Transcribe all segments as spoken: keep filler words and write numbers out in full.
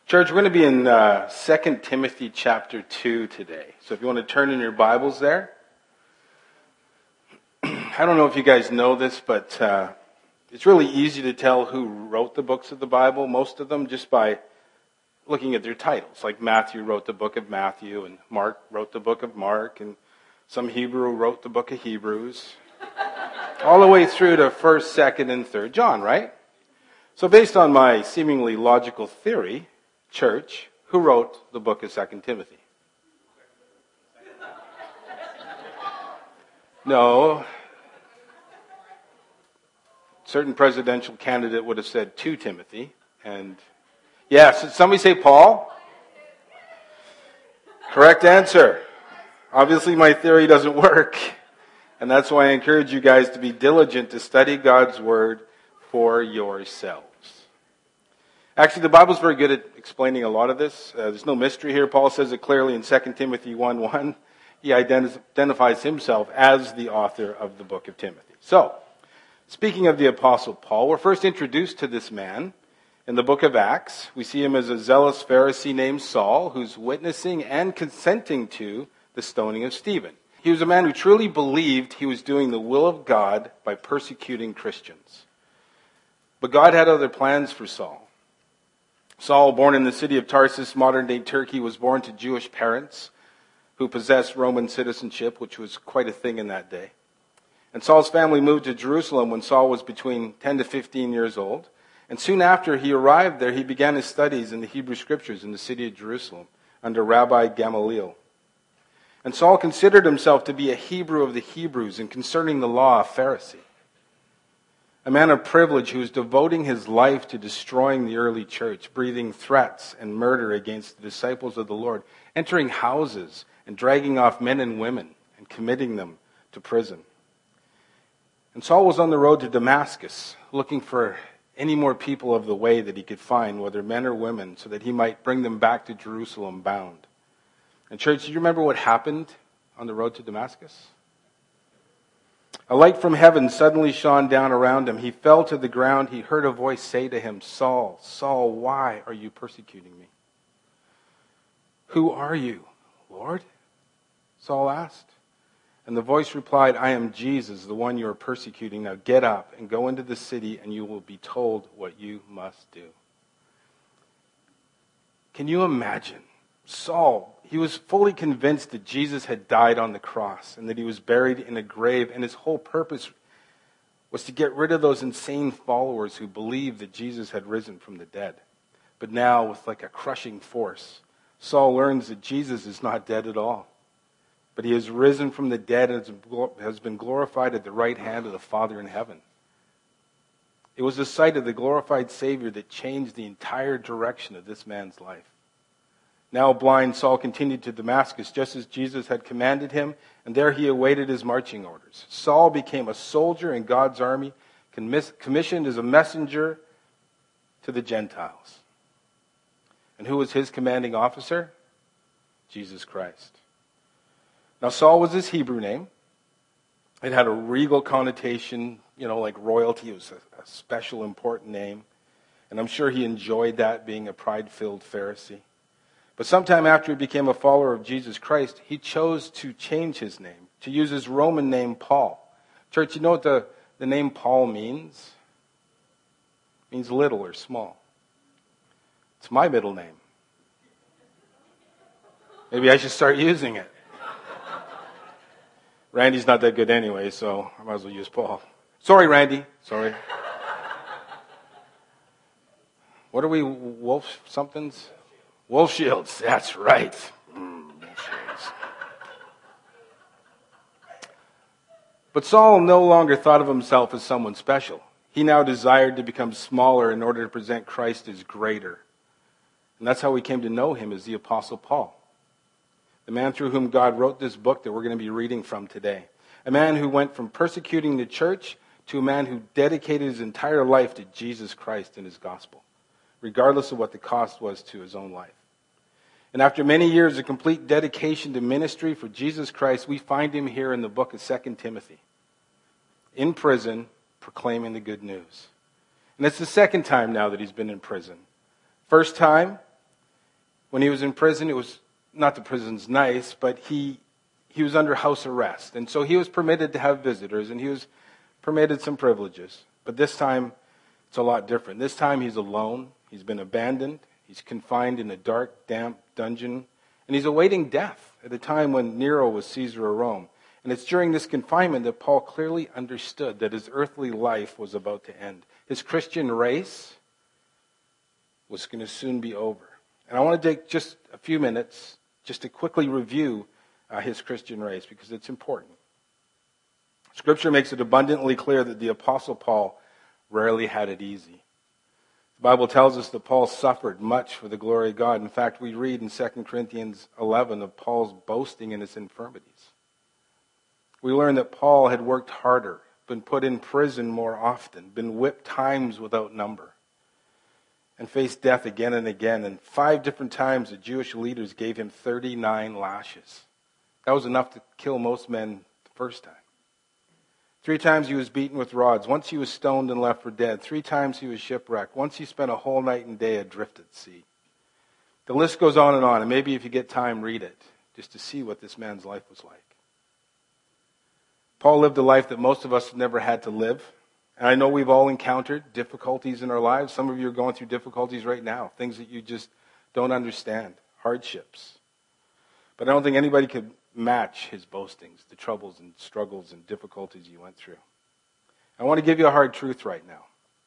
Church, we're going to be in uh, Second Timothy chapter two today. So if you want to turn in your Bibles there. I don't know if you guys know this, but uh, it's really easy to tell who wrote the books of the Bible, most of them, just by looking at their titles. Like Matthew wrote the book of Matthew, and Mark wrote the book of Mark, and some Hebrew wrote the book of Hebrews. All the way through to first, second, and third John, right? So based on my seemingly logical theory, church, who wrote the book of Second Timothy? No. Certain presidential candidate would have said to Timothy. And yes, did somebody say Paul? Correct answer. Obviously my theory doesn't work. And that's why I encourage you guys to be diligent to study God's Word for yourselves. Actually, the Bible's very good at explaining a lot of this. Uh, there's no mystery here. Paul says it clearly in Second Timothy one one. He identifies himself as the author of the book of Timothy. So, speaking of the Apostle Paul, we're first introduced to this man in the book of Acts. We see him as a zealous Pharisee named Saul, who's witnessing and consenting to the stoning of Stephen. He was a man who truly believed he was doing the will of God by persecuting Christians. But God had other plans for Saul. Saul, born in the city of Tarsus, modern-day Turkey, was born to Jewish parents who possessed Roman citizenship, which was quite a thing in that day. And Saul's family moved to Jerusalem when Saul was between ten to fifteen years old. And soon after he arrived there, he began his studies in the Hebrew Scriptures in the city of Jerusalem under Rabbi Gamaliel. And Saul considered himself to be a Hebrew of the Hebrews and concerning the law, a Pharisee. A man of privilege who was devoting his life to destroying the early church, breathing threats and murder against the disciples of the Lord, entering houses and dragging off men and women and committing them to prison. And Saul was on the road to Damascus, looking for any more people of the way that he could find, whether men or women, so that he might bring them back to Jerusalem bound. And church, do you remember what happened on the road to Damascus? A light from heaven suddenly shone down around him. He fell to the ground. He heard a voice say to him, "Saul, Saul, why are you persecuting me?" "Who are you, Lord?" Saul asked. And the voice replied, "I am Jesus, the one you are persecuting. Now get up and go into the city, and you will be told what you must do." Can you imagine? Saul, he was fully convinced that Jesus had died on the cross and that he was buried in a grave, and his whole purpose was to get rid of those insane followers who believed that Jesus had risen from the dead. But now, with like a crushing force, Saul learns that Jesus is not dead at all, but he has risen from the dead and has been glorified at the right hand of the Father in heaven. It was the sight of the glorified Savior that changed the entire direction of this man's life. Now blind, Saul continued to Damascus, just as Jesus had commanded him, and there he awaited his marching orders. Saul became a soldier in God's army, commissioned as a messenger to the Gentiles. And who was his commanding officer? Jesus Christ. Now Saul was his Hebrew name. It had a regal connotation, you know, like royalty. It was a, a special, important name. And I'm sure he enjoyed that, being a pride-filled Pharisee. But sometime after he became a follower of Jesus Christ, he chose to change his name, to use his Roman name, Paul. Church, you know what the, the name Paul means? It means little or small. It's my middle name. Maybe I should start using it. Randy's not that good anyway, so I might as well use Paul. Sorry, Randy. Sorry. What are we, Wolf somethings? Wolf Shields, that's right. Mm, Wolf Shields. But Saul no longer thought of himself as someone special. He now desired to become smaller in order to present Christ as greater. And that's how we came to know him as the Apostle Paul, the man through whom God wrote this book that we're going to be reading from today. A man who went from persecuting the church to a man who dedicated his entire life to Jesus Christ and his gospel, regardless of what the cost was to his own life. And after many years of complete dedication to ministry for Jesus Christ, we find him here in the book of Second Timothy, in prison, proclaiming the good news. And it's the second time now that he's been in prison. First time, When he was in prison, it was not the prison's nice, but he he was under house arrest. And so he was permitted to have visitors, and he was permitted some privileges. But this time, it's a lot different. This time, he's alone. He's been abandoned. He's confined in a dark, damp dungeon. And he's awaiting death at a time when Nero was Caesar of Rome. And it's during this confinement that Paul clearly understood that his earthly life was about to end. His Christian race was going to soon be over. And I want to take just a few minutes just to quickly review uh, his Christian race, because it's important. Scripture makes it abundantly clear that the Apostle Paul rarely had it easy. The Bible tells us that Paul suffered much for the glory of God. In fact, we read in Second Corinthians eleven of Paul's boasting in his infirmities. We learn that Paul had worked harder, been put in prison more often, been whipped times without number, and faced death again and again. And five different times the Jewish leaders gave him thirty-nine lashes. That was enough to kill most men the first time. Three times he was beaten with rods. Once he was stoned and left for dead. Three times he was shipwrecked. Once he spent a whole night and day adrift at sea. The list goes on and on, and maybe if you get time, read it, just to see what this man's life was like. Paul lived a life that most of us have never had to live. And I know we've all encountered difficulties in our lives. Some of you are going through difficulties right now, things that you just don't understand, hardships. But I don't think anybody could match his boastings, the troubles and struggles and difficulties he went through. I want to give you a hard truth right now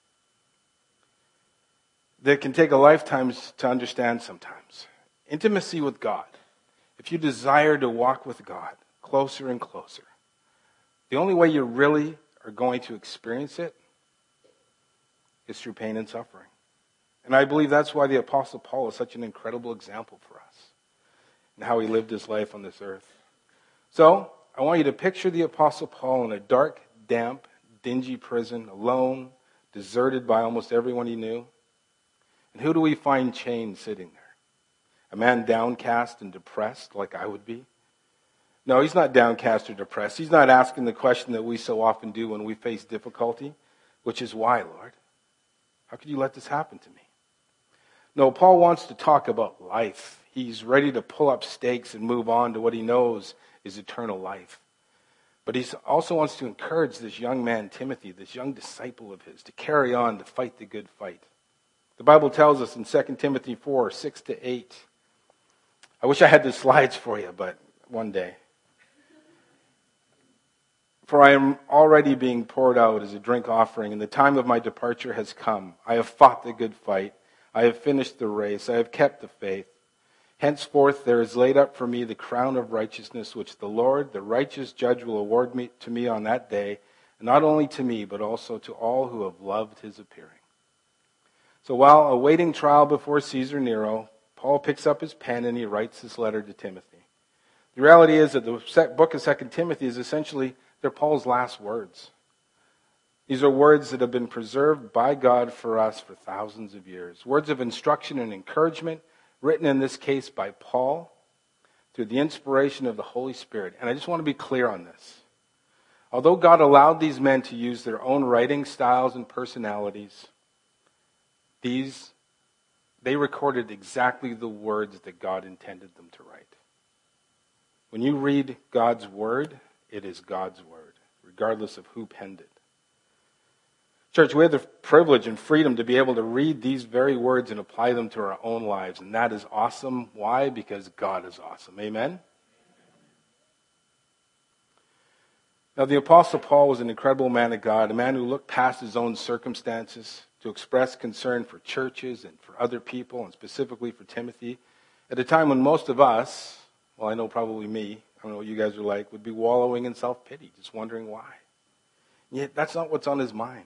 that can take a lifetime to understand sometimes. Intimacy with God. If you desire to walk with God closer and closer, the only way you really are going to experience it is through pain and suffering. And I believe that's why the Apostle Paul is such an incredible example for us and how he lived his life on this earth. So, I want you to picture the Apostle Paul in a dark, damp, dingy prison, alone, deserted by almost everyone he knew. And who do we find chained sitting there? A man downcast and depressed like I would be? No, he's not downcast or depressed. He's not asking the question that we so often do when we face difficulty, which is, why, Lord? How could you let this happen to me? No, Paul wants to talk about life. He's ready to pull up stakes and move on to what he knows is eternal life. But he also wants to encourage this young man, Timothy, this young disciple of his, to carry on, to fight the good fight. The Bible tells us in Second Timothy four, six to eight. I wish I had the slides for you, but one day. For I am already being poured out as a drink offering, and the time of my departure has come. I have fought the good fight. I have finished the race. I have kept the faith. Henceforth there is laid up for me the crown of righteousness, which the Lord, the righteous judge, will award me to me on that day, and not only to me, but also to all who have loved his appearing. So while awaiting trial before Caesar Nero, Paul picks up his pen and he writes this letter to Timothy. The reality is that the book of Second Timothy is essentially, they're Paul's last words. These are words that have been preserved by God for us for thousands of years. Words of instruction and encouragement, written in this case by Paul through the inspiration of the Holy Spirit. And I just want to be clear on this. Although God allowed these men to use their own writing styles and personalities, these, they recorded exactly the words that God intended them to write. When you read God's word, it is God's word, regardless of who penned it. Church, we have the privilege and freedom to be able to read these very words and apply them to our own lives. And that is awesome. Why? Because God is awesome. Amen? Now, the Apostle Paul was an incredible man of God, a man who looked past his own circumstances to express concern for churches and for other people, and specifically for Timothy, at a time when most of us, well, I know probably me, I don't know what you guys are like, would be wallowing in self-pity, just wondering why. And yet, that's not what's on his mind.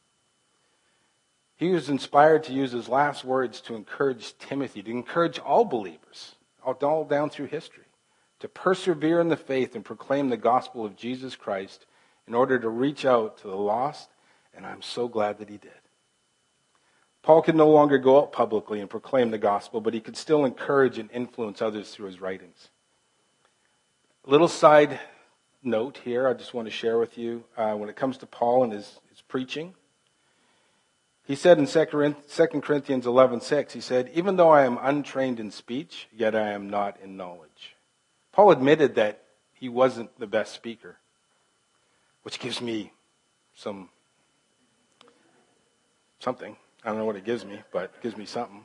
He was inspired to use his last words to encourage Timothy, to encourage all believers, all down through history, to persevere in the faith and proclaim the gospel of Jesus Christ in order to reach out to the lost, and I'm so glad that he did. Paul could no longer go out publicly and proclaim the gospel, but he could still encourage and influence others through his writings. A little side note here I just want to share with you uh, when it comes to Paul and his, his preaching. He said in Second Corinthians eleven six, he said, even though I am untrained in speech, yet I am not in knowledge. Paul admitted that he wasn't the best speaker, which gives me some something. I don't know what it gives me, but it gives me something.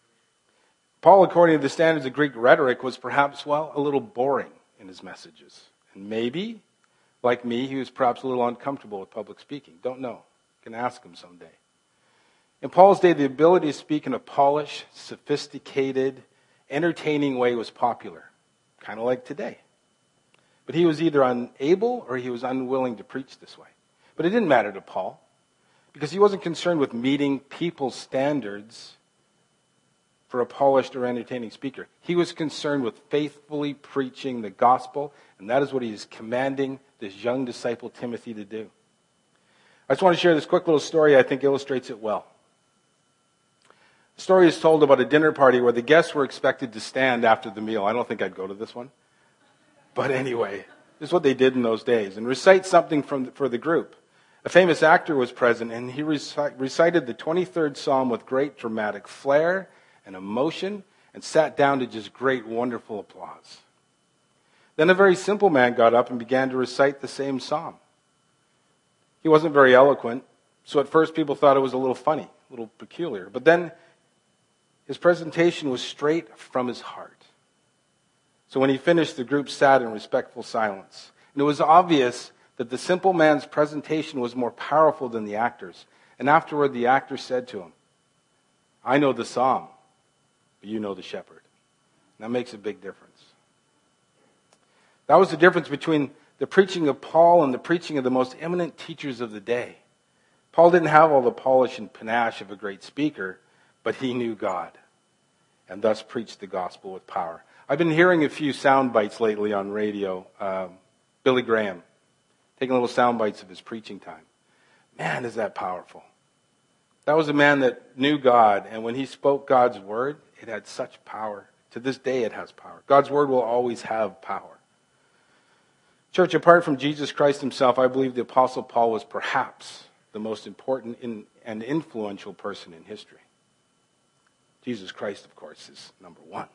Paul, according to the standards of Greek rhetoric, was perhaps, well, a little boring in his messages. And maybe, like me, he was perhaps a little uncomfortable with public speaking. Don't know. You can ask him someday. In Paul's day, the ability to speak in a polished, sophisticated, entertaining way was popular, kind of like today. But he was either unable or he was unwilling to preach this way. But it didn't matter to Paul, because he wasn't concerned with meeting people's standards for a polished or entertaining speaker. He was concerned with faithfully preaching the gospel, and that is what he is commanding this young disciple Timothy to do. I just want to share this quick little story I think illustrates it well. The story is told about a dinner party where the guests were expected to stand after the meal. I don't think I'd go to this one. But anyway, this is what they did in those days, and recite something from for the group. A famous actor was present, and he reci- recited the twenty-third Psalm with great dramatic flair and emotion, and sat down to just great, wonderful applause. Then a very simple man got up and began to recite the same psalm. He wasn't very eloquent, so at first people thought it was a little funny, a little peculiar. But then his presentation was straight from his heart. So when he finished, the group sat in respectful silence. And it was obvious that the simple man's presentation was more powerful than the actor's. And afterward, the actor said to him, I know the psalm, but you know the shepherd. And that makes a big difference. That was the difference between the preaching of Paul and the preaching of the most eminent teachers of the day. Paul didn't have all the polish and panache of a great speaker, but he knew God, and thus preached the gospel with power. I've been hearing a few sound bites lately on radio. Um, Billy Graham, taking little sound bites of his preaching time. Man, is that powerful. That was a man that knew God, and when he spoke God's word, it had such power. To this day, it has power. God's word will always have power. Church, apart from Jesus Christ himself, I believe the Apostle Paul was perhaps the most important in, and influential person in history. Jesus Christ, of course, is number one.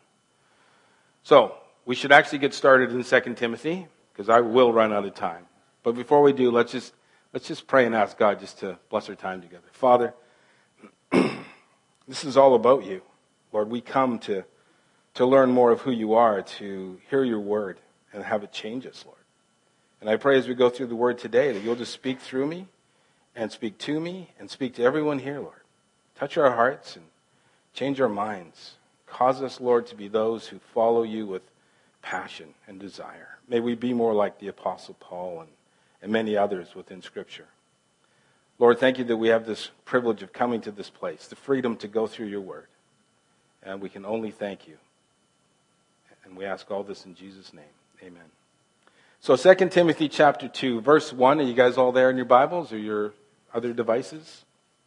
So, we should actually get started in Second Timothy, because I will run out of time. But before we do, let's just let's just pray and ask God just to bless our time together. Father, this is all about you. Lord, we come to, to learn more of who you are, to hear your word, and have it change us, Lord. And I pray as we go through the word today that you'll just speak through me, and speak to me, and speak to everyone here, Lord. Touch our hearts and change our minds. Cause us, Lord, to be those who follow you with passion and desire. May we be more like the Apostle Paul and, and many others within Scripture. Lord, thank you that we have this privilege of coming to this place, the freedom to go through your word. And we can only thank you. And we ask all this in Jesus' name. Amen. So Second Timothy chapter two, verse one. Are you guys all there in your Bibles or your other devices?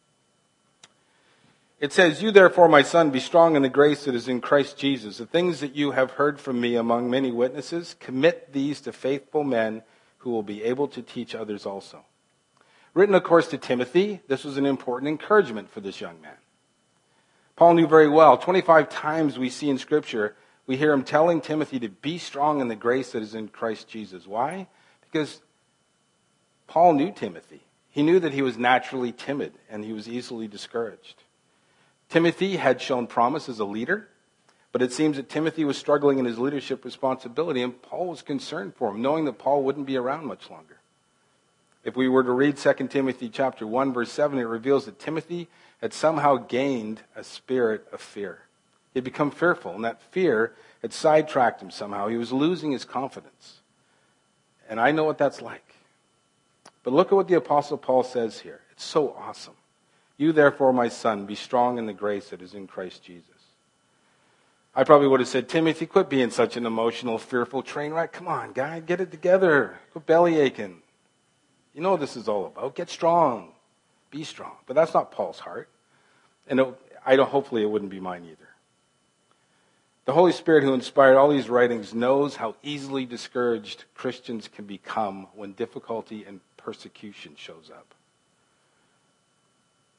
It says, you therefore, my son, be strong in the grace that is in Christ Jesus. The things that you have heard from me among many witnesses, commit these to faithful men who will be able to teach others also. Written, of course, to Timothy, this was an important encouragement for this young man. Paul knew very well, twenty-five times we see in Scripture, we hear him telling Timothy to be strong in the grace that is in Christ Jesus. Why? Because Paul knew Timothy. He knew that he was naturally timid and he was easily discouraged. Timothy had shown promise as a leader, but it seems that Timothy was struggling in his leadership responsibility, and Paul was concerned for him, knowing that Paul wouldn't be around much longer. If we were to read Second Timothy chapter one, verse seven, it reveals that Timothy had somehow gained a spirit of fear. He had become fearful, and that fear had sidetracked him somehow. He was losing his confidence. And I know what that's like. But look at what the Apostle Paul says here. It's so awesome. You therefore, my son, be strong in the grace that is in Christ Jesus. I probably would have said, Timothy, quit being such an emotional, fearful train wreck. Come on, guy, get it together. Quit belly aching. You know what this is all about. Get strong. Be strong. But that's not Paul's heart. And it, I don't. Hopefully it wouldn't be mine either. The Holy Spirit who inspired all these writings knows how easily discouraged Christians can become when difficulty and persecution shows up.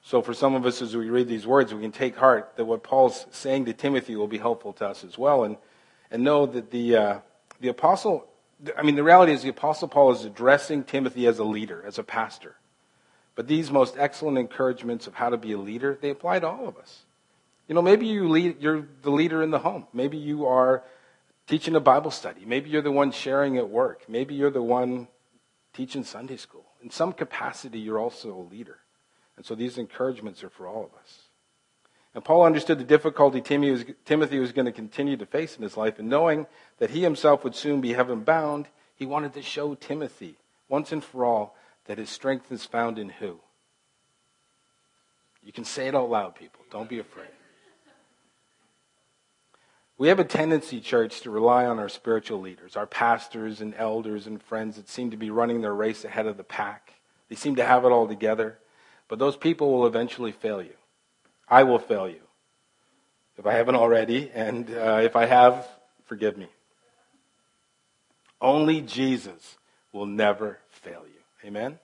So for some of us, as we read these words, we can take heart that what Paul's saying to Timothy will be helpful to us as well, and and know that the uh, the apostle, I mean, the reality is the apostle Paul is addressing Timothy as a leader, as a pastor. But these most excellent encouragements of how to be a leader, they apply to all of us. You know, maybe you lead, you're the leader in the home. Maybe you are teaching a Bible study. Maybe you're the one sharing at work. Maybe you're the one teaching Sunday school. In some capacity, you're also a leader. And so these encouragements are for all of us. And Paul understood the difficulty Timothy was going to continue to face in his life, and knowing that he himself would soon be heaven bound, he wanted to show Timothy, once and for all, that his strength is found in who? You can say it out loud, people. Don't be afraid. We have a tendency, church, to rely on our spiritual leaders, our pastors and elders and friends that seem to be running their race ahead of the pack. They seem to have it all together. But those people will eventually fail you. I will fail you, if I haven't already, and uh, if I have, forgive me. Only Jesus will never fail you. Amen?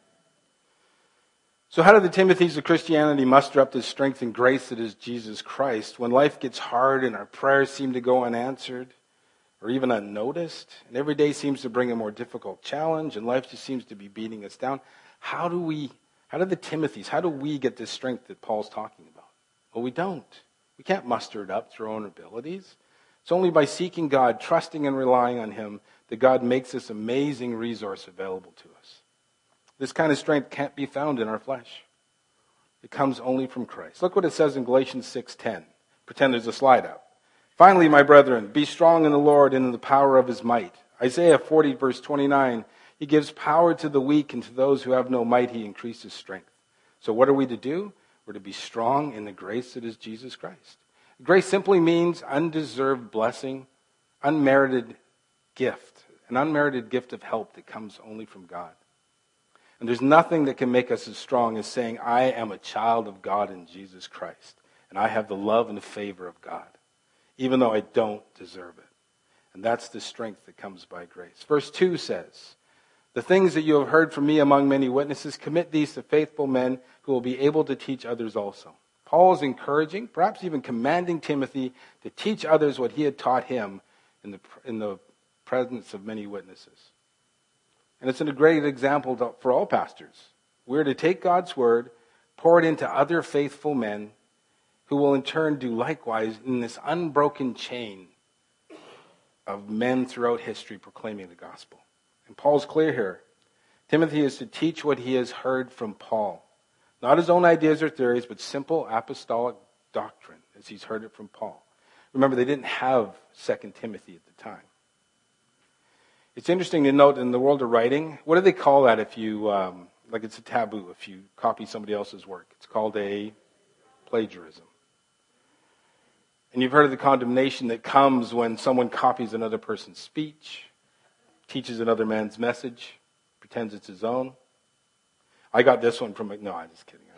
So how do the Timothys of Christianity muster up this strength and grace that is Jesus Christ when life gets hard and our prayers seem to go unanswered or even unnoticed, and every day seems to bring a more difficult challenge and life just seems to be beating us down? How do we How do the Timothys, how do we get this strength that Paul's talking about? Well, we don't. We can't muster it up through our own abilities. It's only by seeking God, trusting and relying on Him, that God makes this amazing resource available to us. This kind of strength can't be found in our flesh. It comes only from Christ. Look what it says in Galatians six ten. Pretend there's a slide up. Finally, my brethren, be strong in the Lord and in the power of His might. Isaiah forty, verse twenty-nine. He gives power to the weak, and to those who have no might, He increases strength. So what are we to do? We're to be strong in the grace that is Jesus Christ. Grace simply means undeserved blessing, unmerited gift, an unmerited gift of help that comes only from God. And there's nothing that can make us as strong as saying, I am a child of God in Jesus Christ, and I have the love and the favor of God, even though I don't deserve it. And that's the strength that comes by grace. Verse two says, the things that you have heard from me among many witnesses, commit these to faithful men who will be able to teach others also. Paul is encouraging, perhaps even commanding Timothy to teach others what he had taught him in the, in the presence of many witnesses. And it's a great example for all pastors. We're to take God's word, pour it into other faithful men who will in turn do likewise in this unbroken chain of men throughout history proclaiming the gospel. And Paul's clear here. Timothy is to teach what he has heard from Paul. Not his own ideas or theories, but simple apostolic doctrine as he's heard it from Paul. Remember, they didn't have Second Timothy at the time. It's interesting to note in the world of writing, what do they call that if you, um, like it's a taboo if you copy somebody else's work? It's called a plagiarism. And you've heard of the condemnation that comes when someone copies another person's speech, teaches another man's message, pretends it's his own. I got this one from, no, I'm just kidding.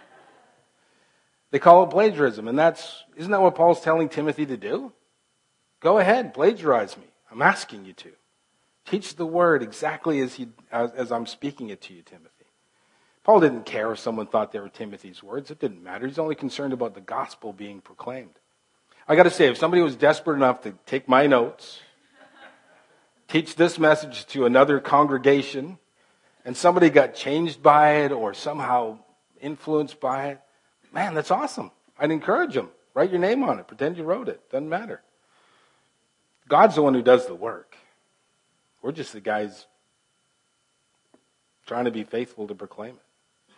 They call it plagiarism, and that's, isn't that what Paul's telling Timothy to do? Go ahead, plagiarize me. I'm asking you to. Teach the word exactly as he, as, as I'm speaking it to you, Timothy. Paul didn't care if someone thought they were Timothy's words. It didn't matter. He's only concerned about the gospel being proclaimed. I got to say, if somebody was desperate enough to take my notes, teach this message to another congregation, and somebody got changed by it or somehow influenced by it, man, that's awesome. I'd encourage them. Write your name on it. Pretend you wrote it. Doesn't matter. God's the one who does the work. We're just the guys trying to be faithful to proclaim it.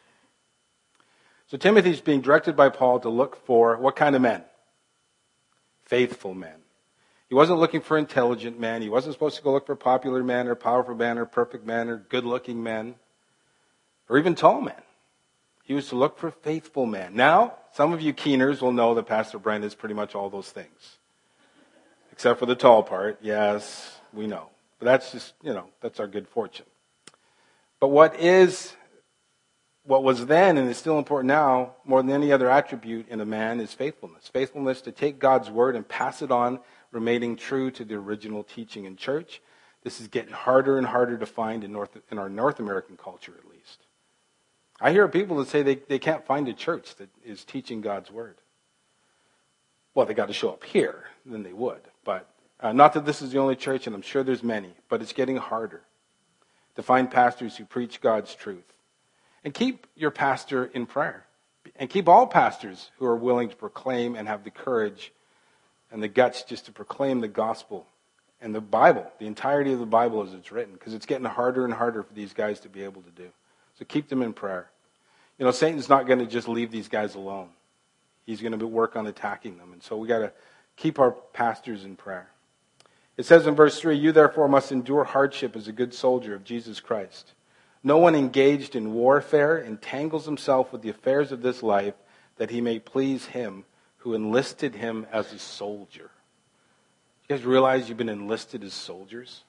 So Timothy's being directed by Paul to look for what kind of men? Faithful men. He wasn't looking for intelligent men. He wasn't supposed to go look for popular men or powerful men or perfect men or good-looking men or even tall men. He was to look for faithful men. Now, some of you keeners will know that Pastor Brent is pretty much all those things. Except for the tall part. Yes, we know. But that's just, you know, that's our good fortune. But what is, what was then and is still important now, more than any other attribute in a man, is faithfulness. Faithfulness to take God's word and pass it on, remaining true to the original teaching in church. This is getting harder and harder to find in North, in our North American culture, at least. I hear people that say they, they can't find a church that is teaching God's word. Well, they got to show up here, then they would. But uh, not that this is the only church, and I'm sure there's many, but it's getting harder to find pastors who preach God's truth. And keep your pastor in prayer. And keep all pastors who are willing to proclaim and have the courage and the guts just to proclaim the gospel and the Bible, the entirety of the Bible as it's written, because it's getting harder and harder for these guys to be able to do. So keep them in prayer. You know, Satan's not going to just leave these guys alone. He's going to work on attacking them. And so we got to keep our pastors in prayer. It says in verse three, "You therefore must endure hardship as a good soldier of Jesus Christ. No one engaged in warfare entangles himself with the affairs of this life, that he may please him who enlisted him as a soldier." You guys realize you've been enlisted as soldiers?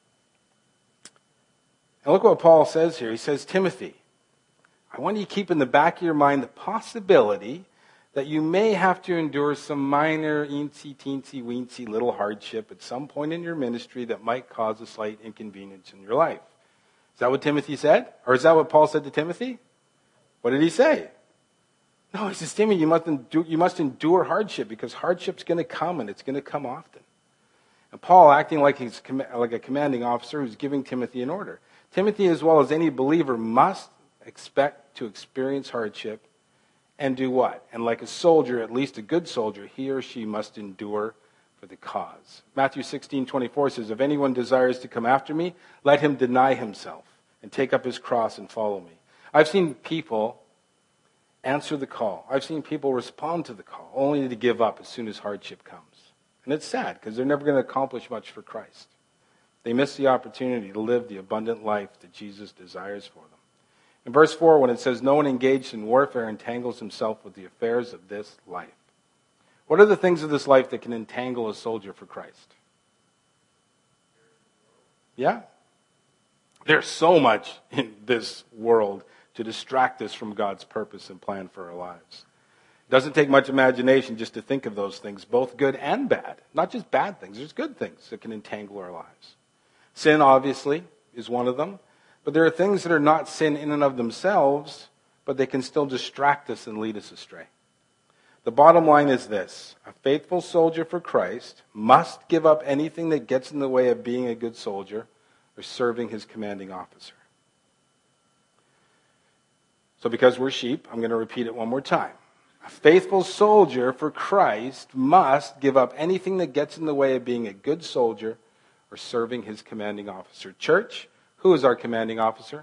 And look what Paul says here. He says, Timothy, I want you to keep in the back of your mind the possibility that you may have to endure some minor, eensy, teensy, weensy little hardship at some point in your ministry that might cause a slight inconvenience in your life. Is that what Timothy said? Or is that what Paul said to Timothy? What did he say? No, he says, Timothy, you must endure, you must endure hardship, because hardship's going to come, and it's going to come often. And Paul, acting like he's like a commanding officer, who's giving Timothy an order. Timothy, as well as any believer, must expect to experience hardship and do what? And like a soldier, at least a good soldier, he or she must endure for the cause. Matthew sixteen twenty-four says, "If anyone desires to come after me, let him deny himself and take up his cross and follow me." I've seen people answer the call. I've seen people respond to the call, only to give up as soon as hardship comes. And it's sad, because they're never going to accomplish much for Christ. They miss the opportunity to live the abundant life that Jesus desires for them. In verse four, when it says, "No one engaged in warfare entangles himself with the affairs of this life." What are the things of this life that can entangle a soldier for Christ? Yeah? There's so much in this world to distract us from God's purpose and plan for our lives. It doesn't take much imagination just to think of those things, both good and bad. Not just bad things, there's good things that can entangle our lives. Sin, obviously, is one of them. But there are things that are not sin in and of themselves, but they can still distract us and lead us astray. The bottom line is this: a faithful soldier for Christ must give up anything that gets in the way of being a good soldier or serving his commanding officer. So because we're sheep, I'm going to repeat it one more time. A faithful soldier for Christ must give up anything that gets in the way of being a good soldier or serving his commanding officer. Church, who is our commanding officer?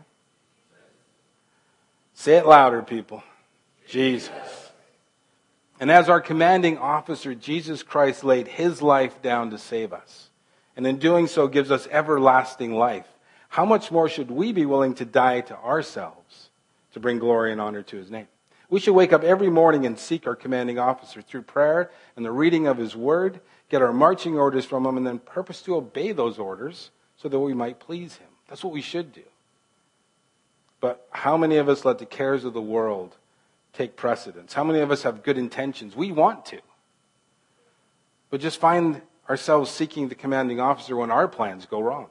Say it louder, people. Jesus. And as our commanding officer, Jesus Christ laid his life down to save us. And in doing so gives us everlasting life. How much more should we be willing to die to ourselves to bring glory and honor to his name? We should wake up every morning and seek our commanding officer through prayer and the reading of his word, get our marching orders from him, and then purpose to obey those orders so that we might please him. That's what we should do. But how many of us let the cares of the world take precedence? How many of us have good intentions? We want to. But just find ourselves seeking the commanding officer when our plans go wrong.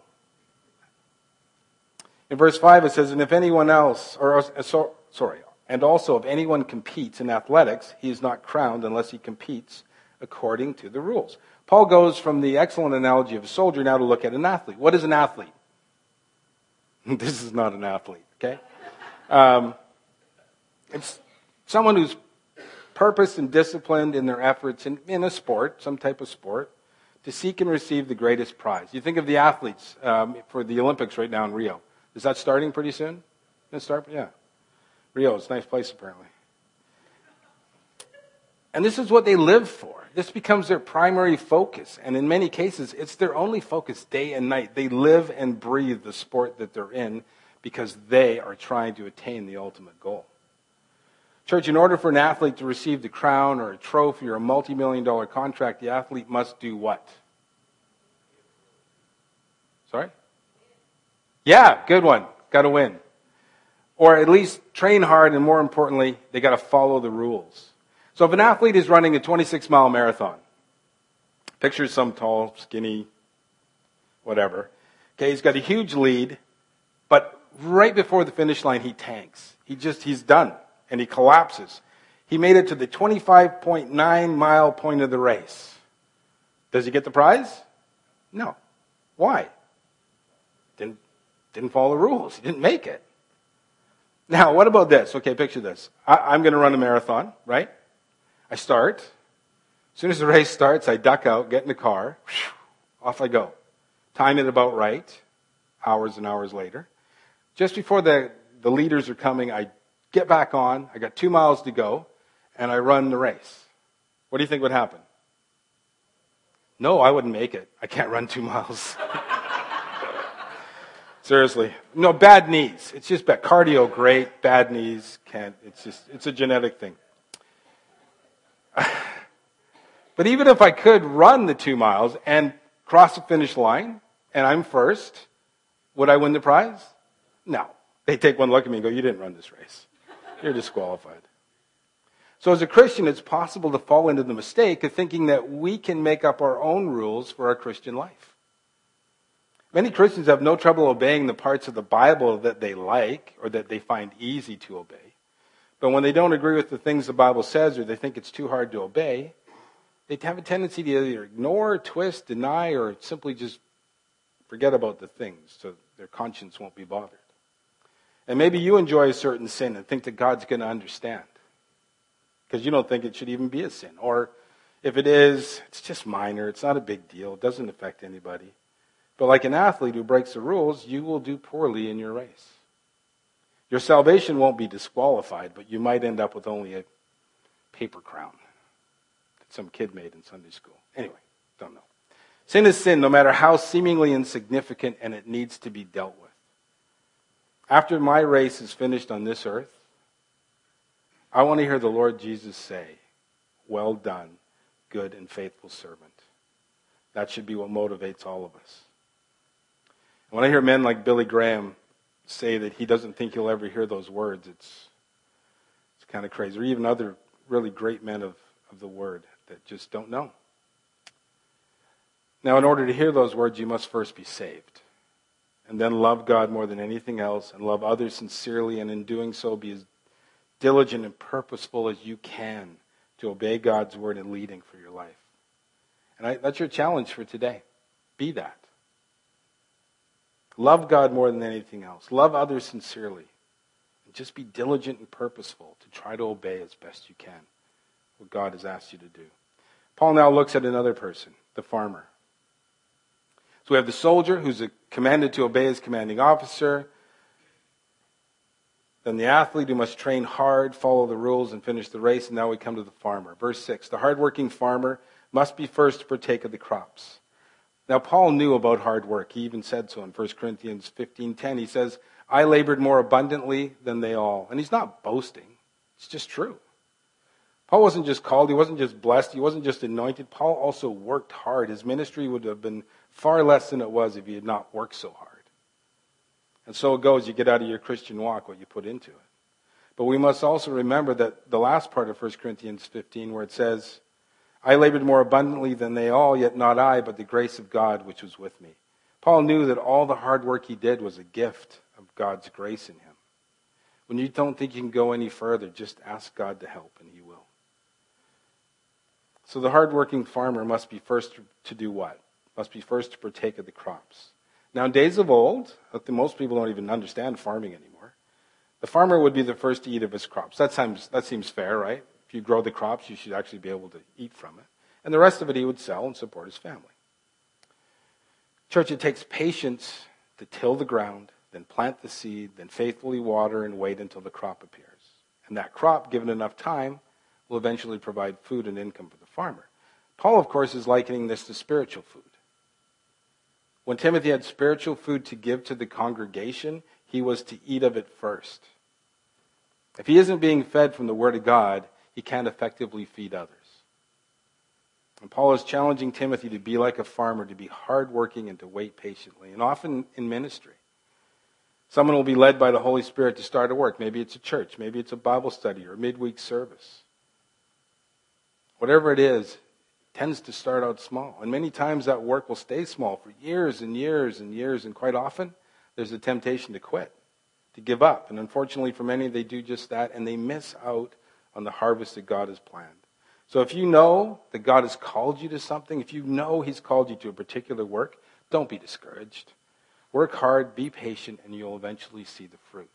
In verse five it says, "And if anyone else, or uh, so, sorry, and also if anyone competes in athletics, he is not crowned unless he competes according to the rules." Paul goes from the excellent analogy of a soldier now to look at an athlete. What is an athlete? This is not an athlete, okay? Um, it's someone who's purposed and disciplined in their efforts in, in a sport, some type of sport, to seek and receive the greatest prize. You think of the athletes um, for the Olympics right now in Rio. Is that starting pretty soon? Gonna start? Yeah. Rio, it's a nice place apparently. And this is what they live for. This becomes their primary focus. And in many cases, it's their only focus day and night. They live and breathe the sport that they're in because they are trying to attain the ultimate goal. Church, in order for an athlete to receive the crown or a trophy or a multi-million dollar contract, the athlete must do what? Sorry? Yeah, good one. Got to win. Or at least train hard, and more importantly, they got to follow the rules. So if an athlete is running a twenty-six mile marathon, picture some tall, skinny, whatever. Okay, he's got a huge lead, but right before the finish line, he tanks. He just, he's done. And he collapses. He made it to the twenty-five point nine mile point of the race. Does he get the prize? No. Why? Didn't, didn't follow the rules. He didn't make it. Now, what about this? Okay, picture this. I, I'm going to run a marathon, right? I start. As soon as the race starts, I duck out, get in the car. Whew, off I go. Time it about right. Hours and hours later. Just before the, the leaders are coming, I get back on. I got two miles to go. And I run the race. What do you think would happen? No, I wouldn't make it. I can't run two miles. Seriously. No, bad knees. It's just bad. Cardio, great. Bad knees, can't. It's just, it's a genetic thing. But even if I could run the two miles and cross the finish line, and I'm first, would I win the prize? No. They take one look at me and go, you didn't run this race. You're disqualified. So as a Christian, it's possible to fall into the mistake of thinking that we can make up our own rules for our Christian life. Many Christians have no trouble obeying the parts of the Bible that they like or that they find easy to obey. But when they don't agree with the things the Bible says or they think it's too hard to obey, they have a tendency to either ignore, twist, deny, or simply just forget about the things so their conscience won't be bothered. And maybe you enjoy a certain sin and think that God's going to understand because you don't think it should even be a sin. Or if it is, it's just minor. It's not a big deal. It doesn't affect anybody. But like an athlete who breaks the rules, you will do poorly in your race. Your salvation won't be disqualified, but you might end up with only a paper crown that some kid made in Sunday school. Anyway, don't know. Sin is sin, no matter how seemingly insignificant, and it needs to be dealt with. After my race is finished on this earth, I want to hear the Lord Jesus say, well done, good and faithful servant. That should be what motivates all of us. And when I hear men like Billy Graham say that he doesn't think he'll ever hear those words, it's it's kind of crazy. Or even other really great men of, of the word that just don't know. Now, in order to hear those words, you must first be saved. And then love God more than anything else and love others sincerely, and in doing so be as diligent and purposeful as you can to obey God's word and leading for your life. And I, that's your challenge for today. Be that. Love God more than anything else. Love others sincerely. And just be diligent and purposeful to try to obey as best you can what God has asked you to do. Paul now looks at another person, the farmer. So we have the soldier who's commanded to obey his commanding officer. Then the athlete who must train hard, follow the rules, and finish the race. And now we come to the farmer. Verse six, the hardworking farmer must be first to partake of the crops. Now Paul knew about hard work. He even said so in First Corinthians fifteen ten. He says, I labored more abundantly than they all. And he's not boasting. It's just true. Paul wasn't just called. He wasn't just blessed. He wasn't just anointed. Paul also worked hard. His ministry would have been far less than it was if he had not worked so hard. And so it goes. You get out of your Christian walk what you put into it. But we must also remember that the last part of First Corinthians fifteen where it says, I labored more abundantly than they all, yet not I, but the grace of God which was with me. Paul knew that all the hard work he did was a gift of God's grace in him. When you don't think you can go any further, just ask God to help and he will. So the hardworking farmer must be first to do what? Must be first to partake of the crops. Now in days of old, most people don't even understand farming anymore. The farmer would be the first to eat of his crops. That seems, that seems fair, right? If you grow the crops, you should actually be able to eat from it. And the rest of it he would sell and support his family. Church, it takes patience to till the ground, then plant the seed, then faithfully water and wait until the crop appears. And that crop, given enough time, will eventually provide food and income for the farmer. Paul, of course, is likening this to spiritual food. When Timothy had spiritual food to give to the congregation, he was to eat of it first. If he isn't being fed from the Word of God, he can't effectively feed others. And Paul is challenging Timothy to be like a farmer, to be hardworking and to wait patiently. And often in ministry, someone will be led by the Holy Spirit to start a work. Maybe it's a church, maybe it's a Bible study or a midweek service. Whatever it is, it tends to start out small. And many times that work will stay small for years and years and years. And quite often, there's a temptation to quit. to give up. And unfortunately for many, they do just that, and they miss out on the harvest that God has planned. So if you know that God has called you to something, if you know he's called you to a particular work, don't be discouraged. Work hard, be patient, and you'll eventually see the fruit.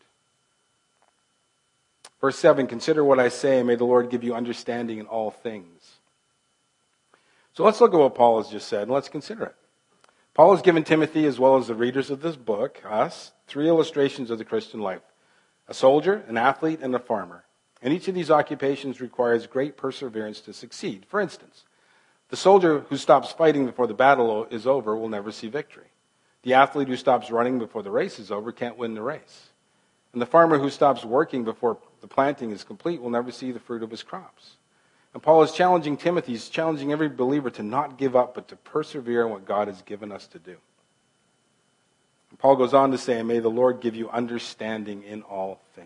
Verse seven, consider what I say, and may the Lord give you understanding in all things. So let's look at what Paul has just said, and let's consider it. Paul has given Timothy, as well as the readers of this book, us, three illustrations of the Christian life. A soldier, an athlete, and a farmer. And each of these occupations requires great perseverance to succeed. For instance, the soldier who stops fighting before the battle is over will never see victory. The athlete who stops running before the race is over can't win the race. And the farmer who stops working before the planting is complete will never see the fruit of his crops. And Paul is challenging Timothy, he's challenging every believer to not give up, but to persevere in what God has given us to do. And Paul goes on to say, may the Lord give you understanding in all things.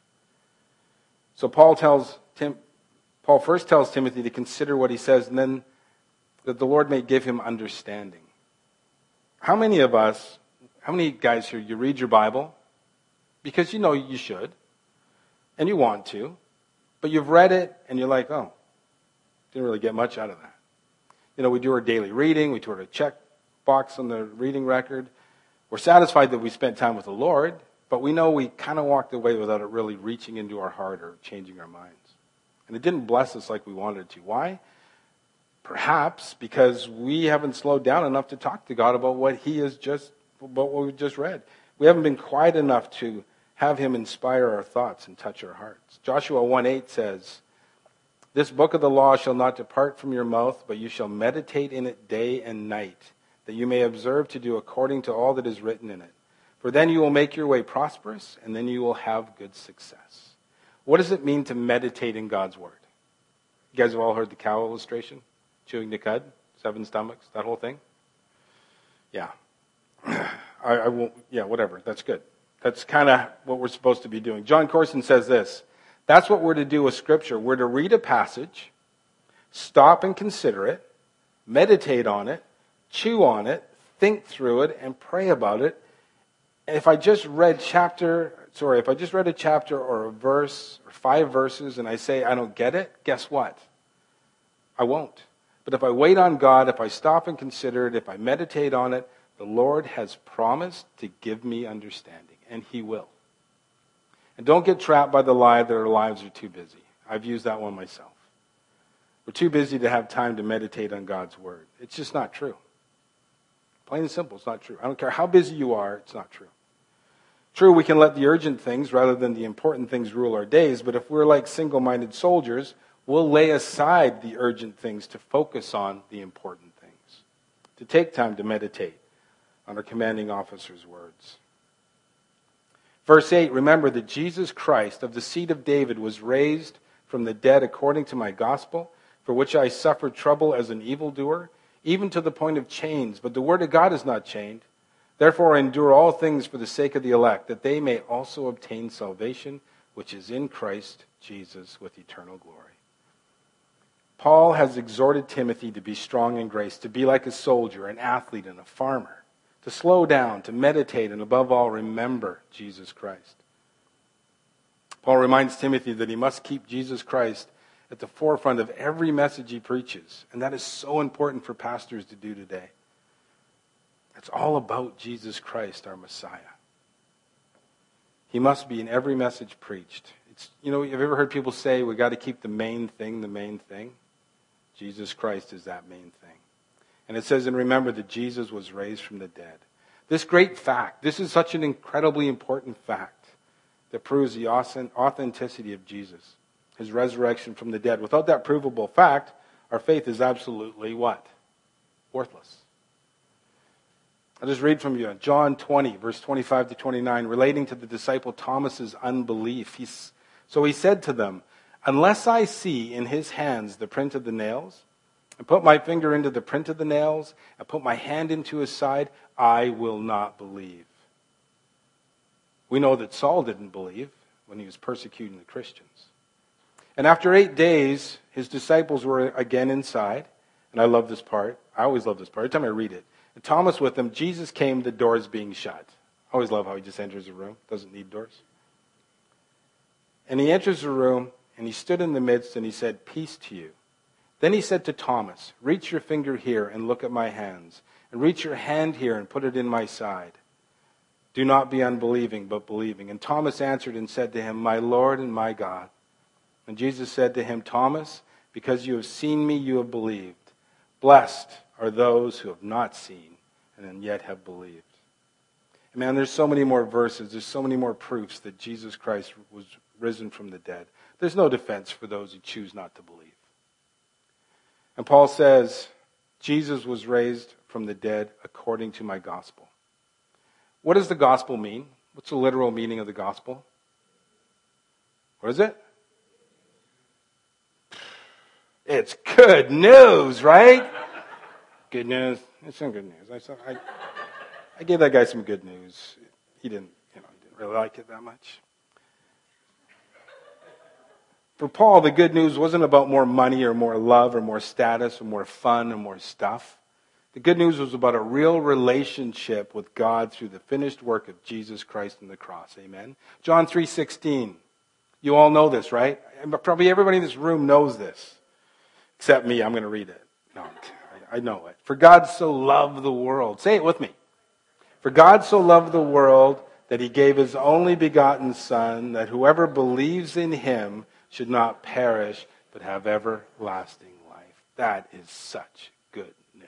So Paul tells Tim, Paul first tells Timothy to consider what he says, and then that the Lord may give him understanding. How many of us, how many guys here, you read your Bible because you know you should, and you want to, but you've read it and you're like, oh, didn't really get much out of that. You know, we do our daily reading, we do our check box on the reading record. We're satisfied that we spent time with the Lord, but we know we kind of walked away without it really reaching into our heart or changing our minds. And it didn't bless us like we wanted it to. Why? Perhaps because we haven't slowed down enough to talk to God about what He has just, about what we've just read. We haven't been quiet enough to have Him inspire our thoughts and touch our hearts. Joshua one eight says, this book of the law shall not depart from your mouth, but you shall meditate in it day and night, that you may observe to do according to all that is written in it. For then you will make your way prosperous, and then you will have good success. What does it mean to meditate in God's Word? You guys have all heard the cow illustration? Chewing the cud, seven stomachs, that whole thing? Yeah. I, I won't, yeah, whatever. That's good. That's kind of what we're supposed to be doing. John Corson says this. That's what we're to do with Scripture. We're to read a passage, stop and consider it, meditate on it, chew on it, think through it, and pray about it. If I just read chapter, sorry, if I just read a chapter or a verse or five verses and I say I don't get it, guess what? I won't. But if I wait on God, if I stop and consider it, if I meditate on it, the Lord has promised to give me understanding, and He will. And don't get trapped by the lie that our lives are too busy. I've used that one myself. We're too busy to have time to meditate on God's Word. It's just not true. Plain and simple, it's not true. I don't care how busy you are, it's not true. True, we can let the urgent things rather than the important things rule our days, but if we're like single-minded soldiers, we'll lay aside the urgent things to focus on the important things, to take time to meditate on our commanding officer's words. Verse eight, remember that Jesus Christ of the seed of David was raised from the dead according to my gospel, for which I suffered trouble as an evildoer, even to the point of chains. But the word of God is not chained. Therefore I endure all things for the sake of the elect, that they may also obtain salvation, which is in Christ Jesus with eternal glory. Paul has exhorted Timothy to be strong in grace, to be like a soldier, an athlete, and a farmer, to slow down, to meditate, and above all, remember Jesus Christ. Paul reminds Timothy that he must keep Jesus Christ at the forefront of every message he preaches, and that is so important for pastors to do today. It's all about Jesus Christ, our Messiah. He must be in every message preached. It's, you know, have you ever heard people say, we got to keep the main thing the main thing? Jesus Christ is that main thing. And it says, and remember that Jesus was raised from the dead. This great fact, this is such an incredibly important fact that proves the authenticity of Jesus, His resurrection from the dead. Without that provable fact, our faith is absolutely what? Worthless. I'll just read from you. John twenty, verse twenty-five to twenty-nine, relating to the disciple Thomas's unbelief. He's, so he said to them, unless I see in his hands the print of the nails, and put my finger into the print of the nails, and put my hand into his side, I will not believe. We know that Saul didn't believe when he was persecuting the Christians. And after eight days, his disciples were again inside. And I love this part. I always love this part. Every time I read it. And Thomas with them, Jesus came, the doors being shut. I always love how he just enters a room, doesn't need doors. And he enters the room, and he stood in the midst, and he said, "Peace to you." Then he said to Thomas, "Reach your finger here and look at my hands, and reach your hand here and put it in my side. Do not be unbelieving, but believing." And Thomas answered and said to him, "My Lord and my God." And Jesus said to him, "Thomas, because you have seen me, you have believed. Blessed are those who have not seen and yet have believed." And man, there's so many more verses, there's so many more proofs that Jesus Christ was risen from the dead. There's no defense for those who choose not to believe. And Paul says, Jesus was raised from the dead according to my gospel. What does the gospel mean? What's the literal meaning of the gospel? What is it? It's good news, right? Good news. It's some good news. I, saw, I, I gave that guy some good news. He didn't, you know, he didn't really like it that much. For Paul, the good news wasn't about more money or more love or more status or more fun or more stuff. The good news was about a real relationship with God through the finished work of Jesus Christ on the cross. Amen? John three sixteen. You all know this, right? Probably everybody in this room knows this. Except me, I'm going to read it. No, I know it. For God so loved the world. Say it with me. For God so loved the world that he gave his only begotten Son, that whoever believes in him should not perish, but have everlasting life. That is such good news.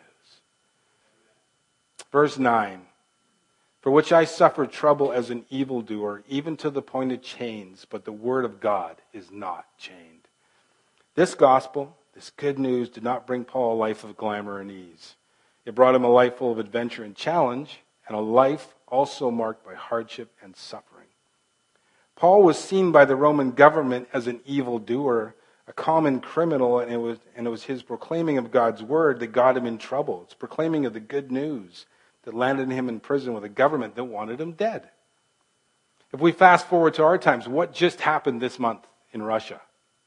Verse nine. For which I suffer trouble as an evildoer, even to the point of chains, but the word of God is not chained. This gospel, this good news, did not bring Paul a life of glamour and ease. It brought him a life full of adventure and challenge, and a life also marked by hardship and suffering. Paul was seen by the Roman government as an evildoer, a common criminal, and it was, and it was his proclaiming of God's word that got him in trouble. It's proclaiming of the good news that landed him in prison with a government that wanted him dead. If we fast forward to our times, what just happened this month in Russia?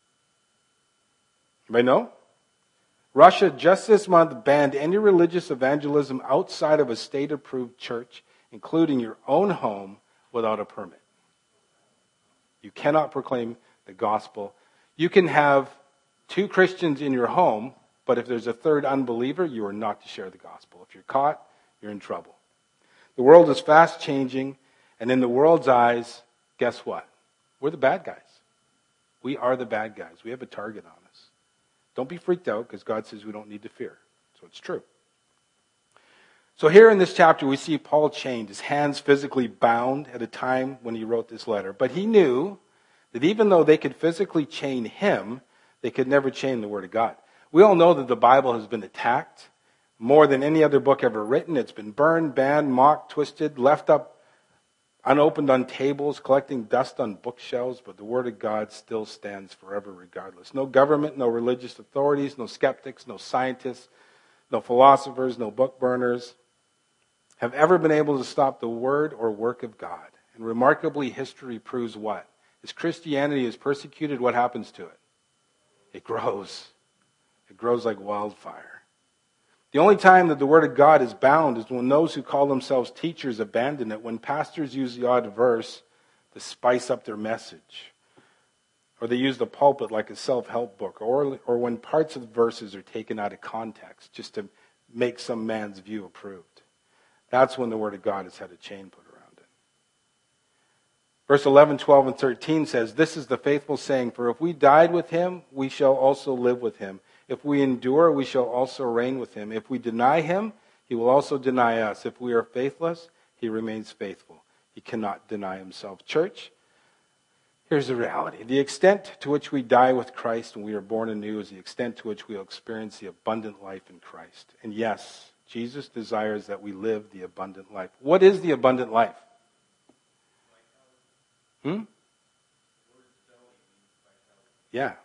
Anybody know? Russia just this month banned any religious evangelism outside of a state-approved church, including your own home, without a permit. You cannot proclaim the gospel. You can have two Christians in your home, but if there's a third unbeliever, you are not to share the gospel. If you're caught, you're in trouble. The world is fast changing, and in the world's eyes, guess what? We're the bad guys. We are the bad guys. We have a target on us. Don't be freaked out, because God says we don't need to fear. So it's true. So here in this chapter, we see Paul chained, his hands physically bound at a time when he wrote this letter. But he knew that even though they could physically chain him, they could never chain the Word of God. We all know that the Bible has been attacked more than any other book ever written. It's been burned, banned, mocked, twisted, left up unopened on tables, collecting dust on bookshelves, but the Word of God still stands forever regardless. No government, no religious authorities, no skeptics, no scientists, no philosophers, no book burners have ever been able to stop the word or work of God. And remarkably, history proves what? As Christianity is persecuted, what happens to it? It grows. It grows like wildfire. The only time that the Word of God is bound is when those who call themselves teachers abandon it, when pastors use the odd verse to spice up their message, or they use the pulpit like a self-help book, or, or when parts of the verses are taken out of context just to make some man's view approved. That's when the Word of God has had a chain put around it. Verse eleven, twelve, and thirteen says, "This is the faithful saying, for if we died with him, we shall also live with him. If we endure, we shall also reign with him. If we deny him, he will also deny us. If we are faithless, he remains faithful. He cannot deny himself." Church, here's the reality. The extent to which we die with Christ when we are born anew is the extent to which we will experience the abundant life in Christ. And yes, Jesus desires that we live the abundant life. What is the abundant life? Hmm? Yeah.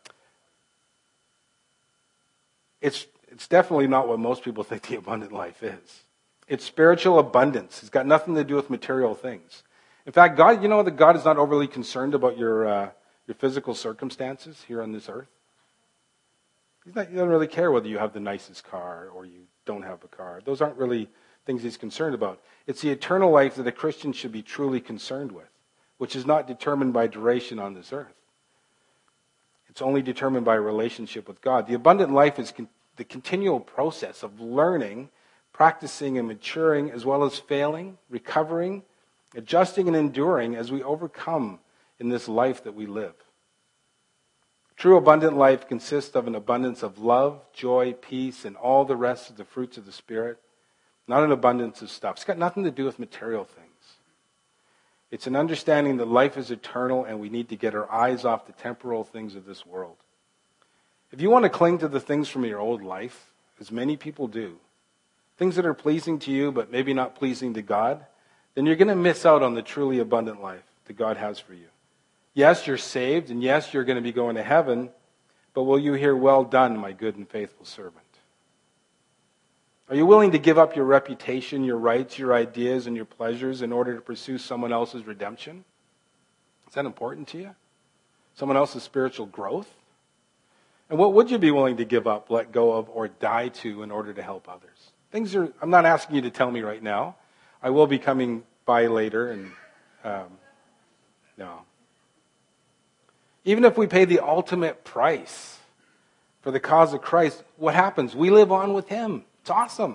It's, it's definitely not what most people think the abundant life is. It's spiritual abundance. It's got nothing to do with material things. In fact, God, you know that God is not overly concerned about your, uh, your physical circumstances here on this earth. He's not, he doesn't really care whether you have the nicest car or you don't have a car. Those aren't really things he's concerned about. It's the eternal life that a Christian should be truly concerned with, which is not determined by duration on this earth. It's only determined by a relationship with God. The abundant life is con- the continual process of learning, practicing, and maturing, as well as failing, recovering, adjusting, and enduring as we overcome in this life that we live. True abundant life consists of an abundance of love, joy, peace, and all the rest of the fruits of the Spirit, not an abundance of stuff. It's got nothing to do with material things. It's an understanding that life is eternal and we need to get our eyes off the temporal things of this world. If you want to cling to the things from your old life, as many people do, things that are pleasing to you but maybe not pleasing to God, then you're going to miss out on the truly abundant life that God has for you. Yes, you're saved, and yes, you're going to be going to heaven, but will you hear, "Well done, my good and faithful servant"? Are you willing to give up your reputation, your rights, your ideas, and your pleasures in order to pursue someone else's redemption? Is that important to you? Someone else's spiritual growth? And what would you be willing to give up, let go of, or die to in order to help others? Things are, I'm not asking you to tell me right now. I will be coming by later, and um, no. Even if we pay the ultimate price for the cause of Christ, what happens? We live on with Him. It's awesome.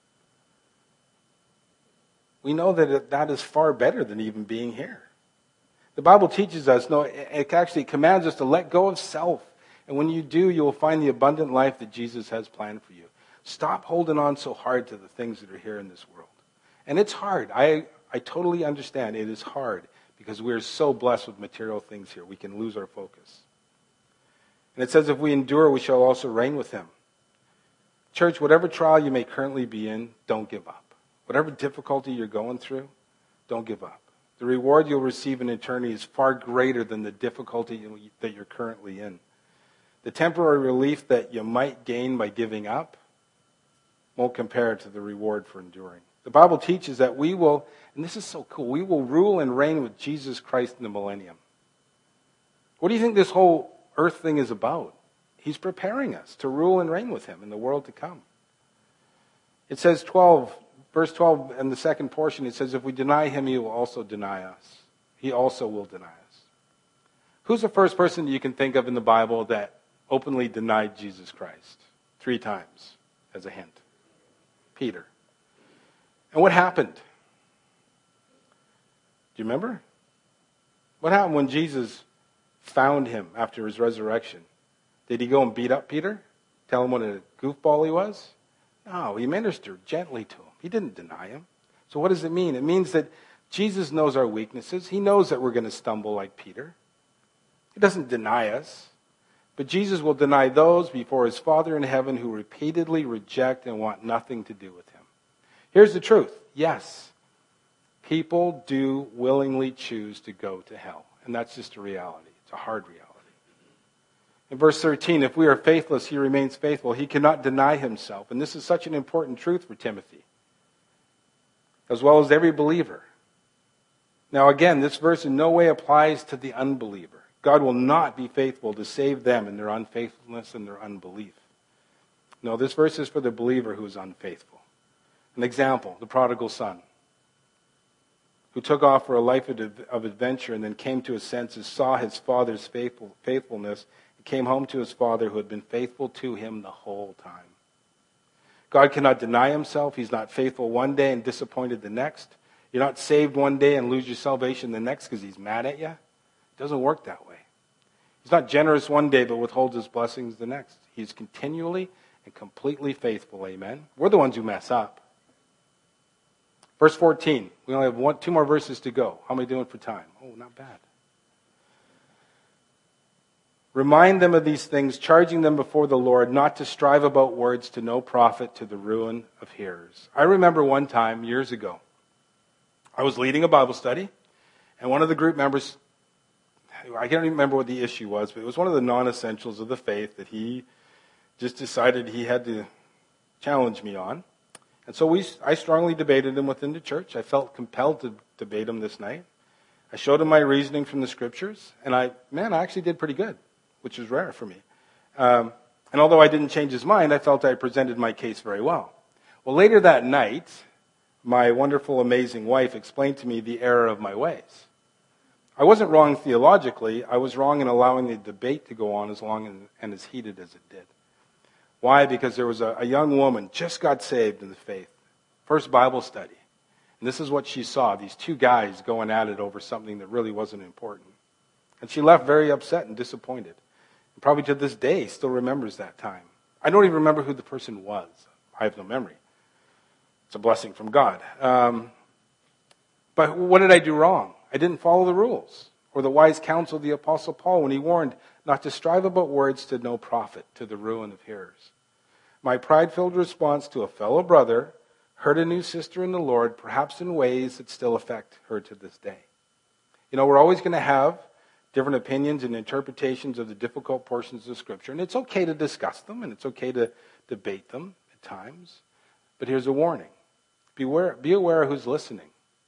We know that it, that is far better than even being here. The Bible teaches us, no, it, it actually commands us to let go of self. And when you do, you will find the abundant life that Jesus has planned for you. Stop holding on so hard to the things that are here in this world. And it's hard. I, I totally understand it is hard because we are so blessed with material things here. We can lose our focus. And it says if we endure, we shall also reign with Him. Church, whatever trial you may currently be in, don't give up. Whatever difficulty you're going through, don't give up. The reward you'll receive in eternity is far greater than the difficulty that you're currently in. The temporary relief that you might gain by giving up won't compare to the reward for enduring. The Bible teaches that we will, and this is so cool, we will rule and reign with Jesus Christ in the millennium. What do you think this whole earth thing is about? He's preparing us to rule and reign with Him in the world to come. It says twelve, verse twelve in the second portion, it says, if we deny Him, He will also deny us. He also will deny us. Who's the first person that you can think of in the Bible that openly denied Jesus Christ? Three times, as a hint. Peter. And what happened? Do you remember? What happened when Jesus found him after His resurrection? Did He go and beat up Peter? Tell him what a goofball he was? No, He ministered gently to him. He didn't deny him. So what does it mean? It means that Jesus knows our weaknesses. He knows that we're going to stumble like Peter. He doesn't deny us. But Jesus will deny those before His Father in heaven who repeatedly reject and want nothing to do with Him. Here's the truth. Yes, people do willingly choose to go to hell. And that's just a reality. It's a hard reality. In verse thirteen, if we are faithless, He remains faithful. He cannot deny Himself. And this is such an important truth for Timothy, as well as every believer. Now again, this verse in no way applies to the unbeliever. God will not be faithful to save them in their unfaithfulness and their unbelief. No, this verse is for the believer who is unfaithful. An example, the prodigal son, who took off for a life of adventure and then came to his senses, saw his father's faithful, faithfulness, and came home to his father who had been faithful to him the whole time. God cannot deny Himself. He's not faithful one day and disappointed the next. You're not saved one day and lose your salvation the next because He's mad at you. It doesn't work that way. He's not generous one day but withholds His blessings the next. He's continually and completely faithful. Amen. We're the ones who mess up. Verse fourteen. We only have one, two more verses to go. How am I doing for time? Oh, not bad. Remind them of these things, charging them before the Lord not to strive about words to no profit, to the ruin of hearers. I remember one time, years ago, I was leading a Bible study, and one of the group members, I can't remember what the issue was, but it was one of the non-essentials of the faith that he just decided he had to challenge me on. And so we, I strongly debated him within the church. I felt compelled to debate him this night. I showed him my reasoning from the Scriptures, and I, man, I actually did pretty good, which is rare for me. Um, and although I didn't change his mind, I felt I presented my case very well. Well, later that night, my wonderful, amazing wife explained to me the error of my ways. I wasn't wrong theologically. I was wrong in allowing the debate to go on as long and as heated as it did. Why? Because there was a, a young woman, just got saved in the faith. First Bible study. And this is what she saw, these two guys going at it over something that really wasn't important. And she left very upset and disappointed. And probably to this day still remembers that time. I don't even remember who the person was. I have no memory. It's a blessing from God. Um, but what did I do wrong? I didn't follow the rules or the wise counsel of the Apostle Paul when he warned not to strive about words to no profit, to the ruin of hearers. My pride-filled response to a fellow brother hurt a new sister in the Lord, perhaps in ways that still affect her to this day. You know, we're always going to have different opinions and interpretations of the difficult portions of Scripture, and it's okay to discuss them, and it's okay to debate them at times. But here's a warning. Beware, be aware of who's listening.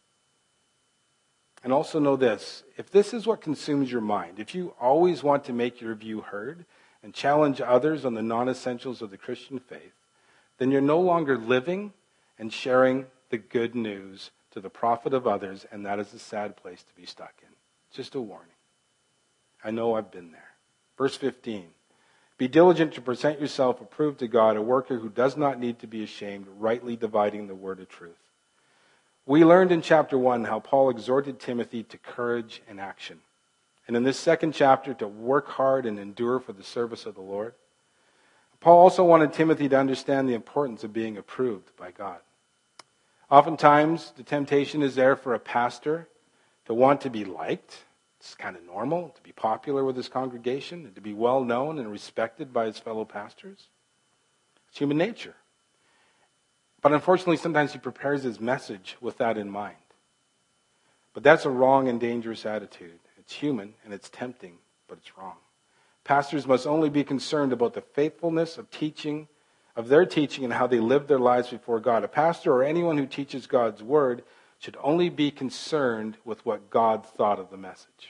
And also know this, if this is what consumes your mind, if you always want to make your view heard and challenge others on the non-essentials of the Christian faith, then you're no longer living and sharing the good news to the profit of others, and that is a sad place to be stuck in. Just a warning. I know I've been there. Verse fifteen, be diligent to present yourself approved to God, a worker who does not need to be ashamed, rightly dividing the word of truth. We learned in chapter one how Paul exhorted Timothy to courage and action. And in this second chapter, to work hard and endure for the service of the Lord. Paul also wanted Timothy to understand the importance of being approved by God. Oftentimes, the temptation is there for a pastor to want to be liked. It's kind of normal, to be popular with his congregation, and to be well known and respected by his fellow pastors. It's human nature. But unfortunately, sometimes he prepares his message with that in mind. But that's a wrong and dangerous attitude. It's human and it's tempting, but it's wrong. Pastors must only be concerned about the faithfulness of teaching, of their teaching and how they live their lives before God. A pastor or anyone who teaches God's word should only be concerned with what God thought of the message.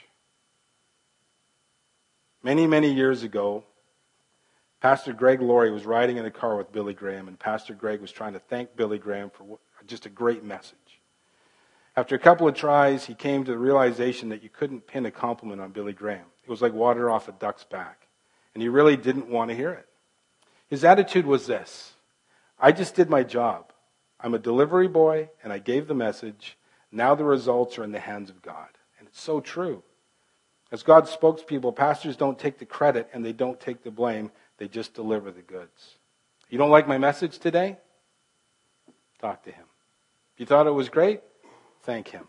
Many, many years ago, Pastor Greg Laurie was riding in a car with Billy Graham, and Pastor Greg was trying to thank Billy Graham for just a great message. After a couple of tries, he came to the realization that you couldn't pin a compliment on Billy Graham. It was like water off a duck's back, and he really didn't want to hear it. His attitude was this: I just did my job. I'm a delivery boy, and I gave the message. Now the results are in the hands of God. And it's so true. As God's spokespeople, pastors don't take the credit and they don't take the blame. They just deliver the goods. You don't like my message today? Talk to him. If you thought it was great, thank him.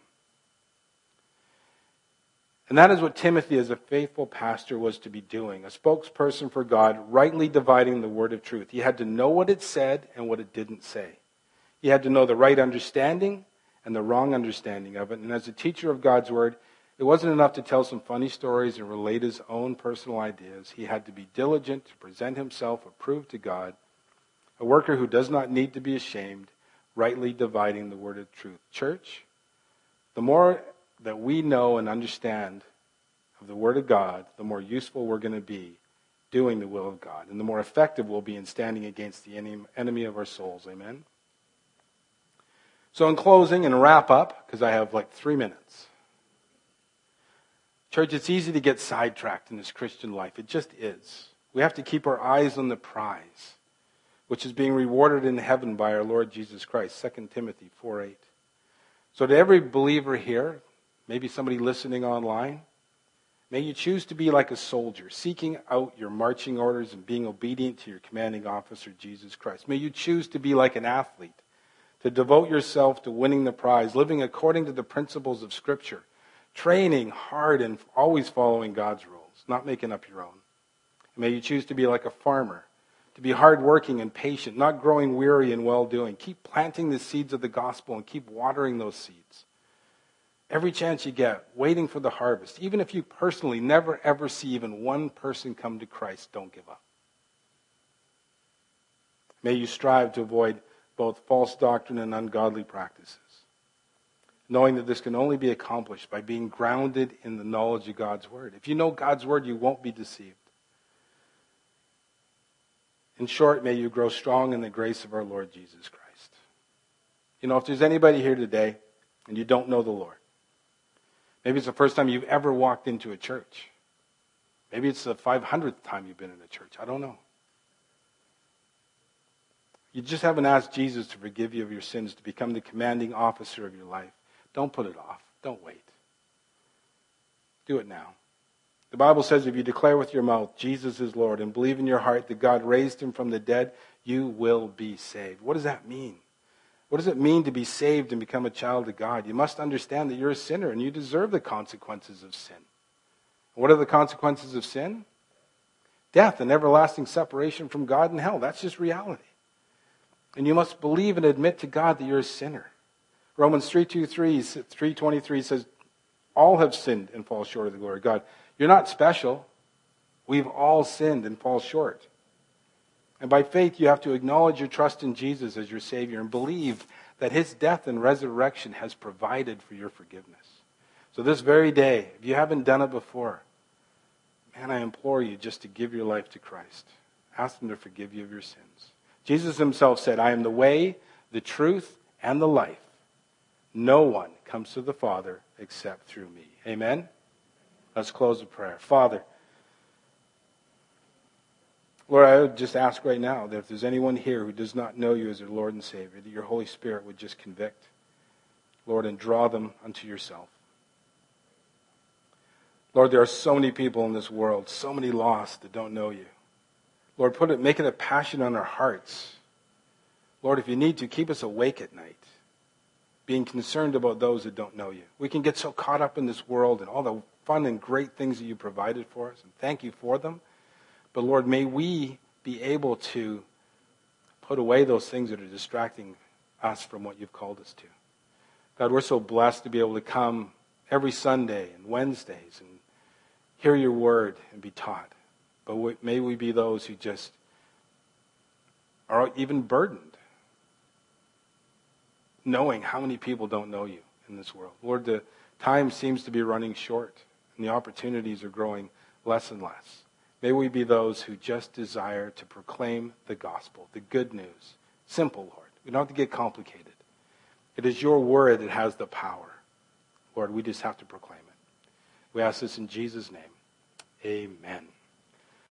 And that is what Timothy, as a faithful pastor, was to be doing. A spokesperson for God, rightly dividing the word of truth. He had to know what it said and what it didn't say. He had to know the right understanding and the wrong understanding of it. And as a teacher of God's word, it wasn't enough to tell some funny stories and relate his own personal ideas. He had to be diligent to present himself approved to God, a worker who does not need to be ashamed, rightly dividing the word of truth. Church, the more that we know and understand of the word of God, the more useful we're going to be doing the will of God, and the more effective we'll be in standing against the enemy of our souls. Amen? So in closing and wrap up, because I have like three minutes. Church, it's easy to get sidetracked in this Christian life. It just is. We have to keep our eyes on the prize, which is being rewarded in heaven by our Lord Jesus Christ, Second Timothy four eight. So to every believer here, maybe somebody listening online, may you choose to be like a soldier, seeking out your marching orders and being obedient to your commanding officer, Jesus Christ. May you choose to be like an athlete, to devote yourself to winning the prize, living according to the principles of Scripture, training hard and always following God's rules, not making up your own. And may you choose to be like a farmer, to be hardworking and patient, not growing weary in well-doing. Keep planting the seeds of the gospel and keep watering those seeds. Every chance you get, waiting for the harvest. Even if you personally never ever see even one person come to Christ, don't give up. May you strive to avoid both false doctrine and ungodly practices, knowing that this can only be accomplished by being grounded in the knowledge of God's word. If you know God's word, you won't be deceived. In short, may you grow strong in the grace of our Lord Jesus Christ. You know, if there's anybody here today and you don't know the Lord, maybe it's the first time you've ever walked into a church. Maybe it's the five hundredth time you've been in a church. I don't know. You just haven't asked Jesus to forgive you of your sins, to become the commanding officer of your life. Don't put it off. Don't wait. Do it now. The Bible says if you declare with your mouth Jesus is Lord and believe in your heart that God raised him from the dead, you will be saved. What does that mean? What does it mean to be saved and become a child of God? You must understand that you're a sinner and you deserve the consequences of sin. What are the consequences of sin? Death and everlasting separation from God and hell. That's just reality. And you must believe and admit to God that you're a sinner. Romans three twenty-three says, all have sinned and fall short of the glory of God. You're not special. We've all sinned and fall short. And by faith, you have to acknowledge your trust in Jesus as your Savior and believe that his death and resurrection has provided for your forgiveness. So this very day, if you haven't done it before, man, I implore you just to give your life to Christ. Ask him to forgive you of your sins. Jesus himself said, I am the way, the truth, and the life. No one comes to the Father except through me. Amen? Let's close with prayer. Father, Lord, I would just ask right now that if there's anyone here who does not know you as their Lord and Savior, that your Holy Spirit would just convict, Lord, and draw them unto yourself. Lord, there are so many people in this world, so many lost that don't know you. Lord, put it, make it a passion on our hearts. Lord, if you need to, keep us awake at night, being concerned about those that don't know you. We can get so caught up in this world and all the fun and great things that you provided for us, and thank you for them. But Lord, may we be able to put away those things that are distracting us from what you've called us to. God, we're so blessed to be able to come every Sunday and Wednesdays and hear your word and be taught. But we, may we be those who just are even burdened, knowing how many people don't know you in this world. Lord, the time seems to be running short, and the opportunities are growing less and less. May we be those who just desire to proclaim the gospel, the good news. Simple, Lord. We don't have to get complicated. It is your word that has the power. Lord, we just have to proclaim it. We ask this in Jesus' name. Amen.